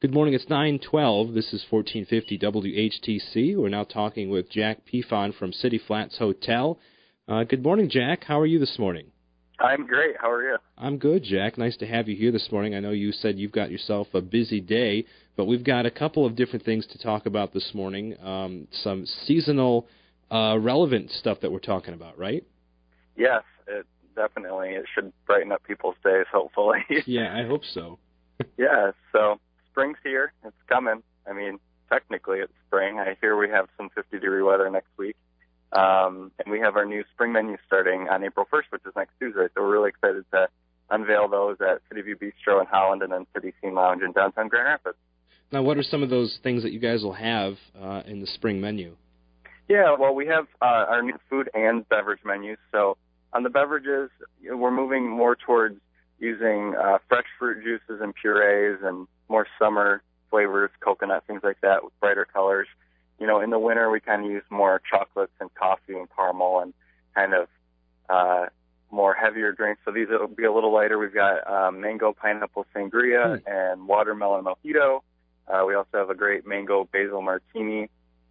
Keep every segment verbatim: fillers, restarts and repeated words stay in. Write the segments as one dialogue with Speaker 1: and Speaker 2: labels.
Speaker 1: Good morning. It's nine twelve. This is fourteen fifty W H T C. We're now talking with Jack Pifon from City Flats Hotel. Uh, good morning, Jack. How are you this morning?
Speaker 2: I'm great. How are you?
Speaker 1: I'm good, Jack. Nice to have you here this morning. I know you said you've got yourself a busy day, but we've got a couple of different things to talk about this morning. Um, some seasonal, uh, relevant stuff that we're talking about, right?
Speaker 2: Yes, it definitely. It should brighten up people's days, hopefully.
Speaker 1: Yeah, I hope so.
Speaker 2: Yeah, so spring's here. It's coming. I mean, technically it's spring. I hear we have some fifty-degree weather next week. Um, and we have our new spring menu starting on April first, which is next Tuesday. So we're really excited to unveil those at City View Bistro in Holland and then City Scene Lounge in downtown Grand Rapids.
Speaker 1: Now, what are some of those things that you guys will have uh, in the spring menu?
Speaker 2: Yeah, well, we have uh, our new food and beverage menus. So on the beverages, you know, we're moving more towards using uh, fresh fruit juices and purees and more summer flavors, coconut, things like that with brighter colors. You know, in the winter, we kind of use more chocolates and coffee and caramel and kind of uh, more heavier drinks. So these will be a little lighter. We've got um, mango pineapple sangria
Speaker 1: hmm.
Speaker 2: and watermelon mojito. Uh, we also have a great mango basil martini.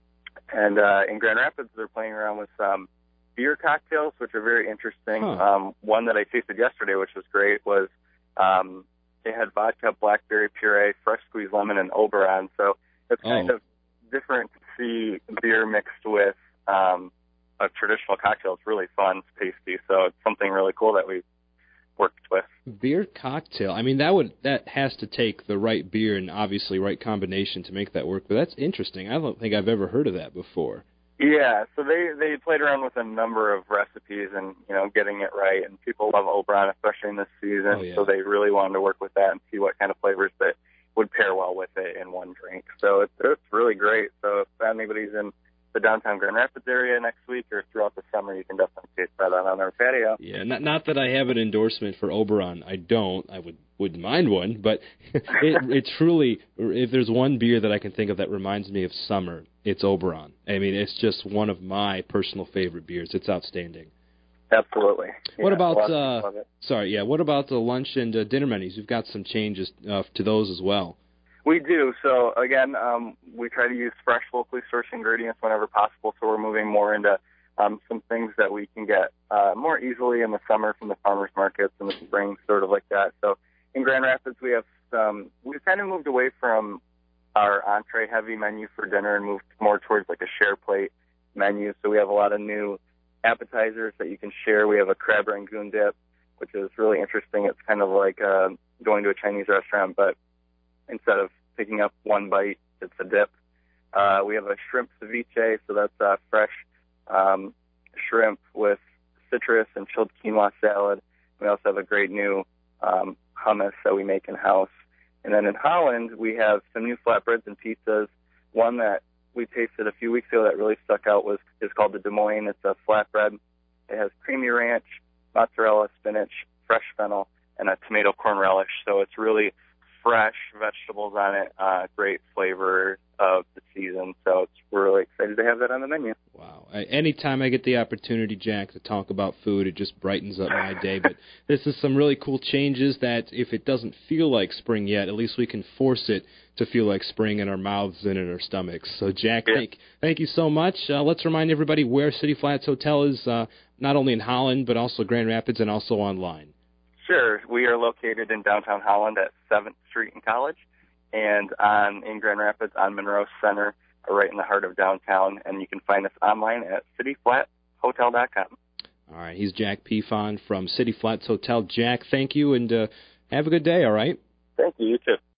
Speaker 2: And uh, in Grand Rapids, they're playing around with some beer cocktails, which are very interesting.
Speaker 1: Huh.
Speaker 2: Um, one that I tasted yesterday, which was great, was um, they had vodka, blackberry puree, fresh squeezed lemon, and Oberon. So it's kind
Speaker 1: Oh.
Speaker 2: of different to see beer mixed with um, a traditional cocktail. It's really fun. It's tasty. So it's something really cool that we worked with.
Speaker 1: Beer cocktail. I mean, that would that has to take the right beer and obviously right combination to make that work. But that's interesting. I don't think I've ever heard of that before.
Speaker 2: Yeah, so they, they played around with a number of recipes and, you know, getting it right. And people love Oberon, especially in this season.
Speaker 1: Oh, yeah.
Speaker 2: So they really wanted to work with that and see what kind of flavors that would pair well with it in one drink. So it's, it's really great. So if anybody's in the downtown Grand Rapids area next week or throughout the summer, you can definitely taste that out on our patio.
Speaker 1: Yeah, not not that I have an endorsement for Oberon. I don't. I would wouldn't mind one, but it, it truly, if there's one beer that I can think of that reminds me of summer, it's Oberon. I mean, it's just one of my personal favorite beers. It's outstanding.
Speaker 2: Absolutely.
Speaker 1: What
Speaker 2: Yeah,
Speaker 1: about,
Speaker 2: a lot of
Speaker 1: uh,
Speaker 2: people love it.
Speaker 1: sorry, yeah, what about the lunch and uh, dinner menus? We've got some changes uh, to those as well.
Speaker 2: We do. So, again, um, we try to use fresh, locally sourced ingredients whenever possible, so we're moving more into um, some things that we can get uh, more easily in the summer from the farmers markets, in the spring, sort of like that. So in Grand Rapids, we have some, we've kind of moved away from our entree-heavy menu for dinner and moved more towards like a share plate menu. So we have a lot of new appetizers that you can share. We have a crab rangoon dip, which is really interesting. It's kind of like uh, going to a Chinese restaurant, but instead of picking up one bite, it's a dip. Uh, we have a shrimp ceviche, so that's uh, fresh um, shrimp with citrus and chilled quinoa salad. We also have a great new um, hummus that we make in-house. And then in Holland, we have some new flatbreads and pizzas. One that we tasted a few weeks ago that really stuck out was is called the Des Moines. It's a flatbread. It has creamy ranch, mozzarella, spinach, fresh fennel, and a tomato corn relish. So it's really fresh vegetables on it, uh, great flavor of the season. So it's, we're really excited to have that on the menu.
Speaker 1: Wow. I, anytime I get the opportunity, Jack, to talk about food, it just brightens up my day. But this is some really cool changes that if it doesn't feel like spring yet, at least we can force it to feel like spring in our mouths and in our stomachs. So, Jack,
Speaker 2: Yeah.
Speaker 1: thank, thank you so much. Uh, let's remind everybody where City Flats Hotel is, uh, not only in Holland, but also Grand Rapids and also online.
Speaker 2: Sure. We are located in downtown Holland at seventh Street and College, and on in Grand Rapids on Monroe Center, right in the heart of downtown. And you can find us online at city flat hotel dot com.
Speaker 1: All right. He's Jack Pifon from City Flats Hotel. Jack, thank you, and uh, have a good day, all right?
Speaker 2: Thank you. You too.